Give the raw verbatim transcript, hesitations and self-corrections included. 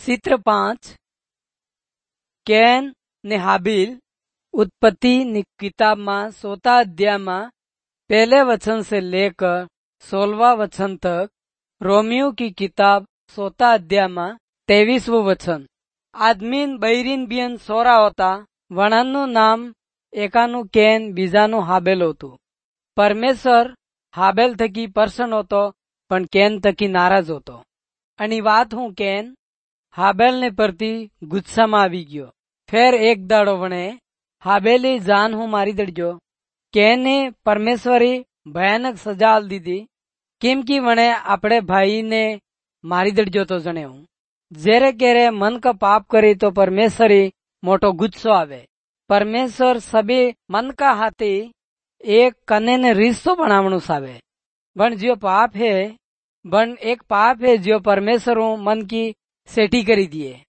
चित्र पांच कैन ने हाबिल उत्पत्ति ની કિતાબમાં सोता अध्याय में पहले वचन से लेकर सोलवा वचन तक, रोमियो की किताब सोता अध्याय में तेवीसवो वचन। आदमीन बैरीन बियन सोरा होता, वणानु नाम एकानु कैन बीजानु हाबेल होतु। परमेश्वर हाबेल थकी प्रसन्न होतो पण कैन थकी नाराज होतो। आणि વાત હું કેન હાબેલને પ્રતિ ગુસ્સામાં આવી ગયો। ફેર એક દાડો વણે હાબેલી જાન હું મારી દડજો। કેને પરમેશ્વરે ભયાનક સજા આલ દીધી, કેમ કે વણે આપણે ભાઈને મારી દડજો તો જણે હું જેરે કેરે મન का पाप करे तो परमेश्वरी मोटो गुस्सो आवे। परमेश्वर सबे मन का हाथी एक कने ने रिश्तो बनावणु सावे। पण जो पाप है बन एक पाप है जो परमेश्वर मन की सेठी करी दिए।